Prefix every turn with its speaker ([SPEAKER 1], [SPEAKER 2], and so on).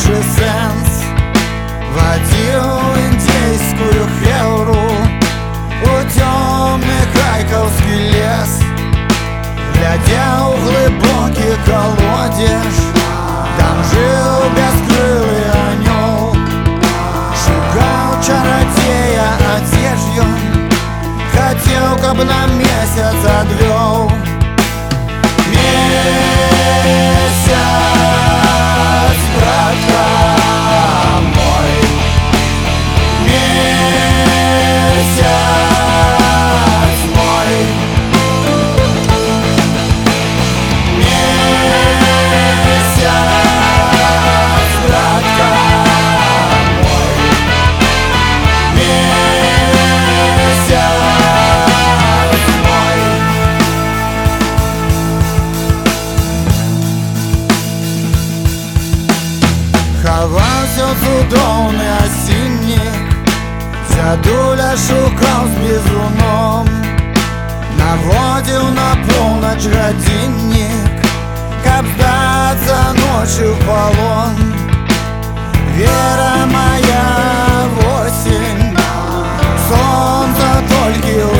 [SPEAKER 1] першы сэнс. Вадзіў індзейскую хеўру у цёмны крайкаўскі лес, глядзеў глыбокі калодзеж, там жыў бяскрылы анёл. Шукаў чарадзея, а дзе ж ён? Хацеў, каб на месяц адвёў. Месяц, братка мой, месяц мой, месяц, братка мой, месяц мой. Хаваўся цудоўны асіннік, дзядуля шукаў з бізуном, наводзіў на поўнач гадзіннік, каб здацца ночы ў палон. Вера моя, восень, сонца толькі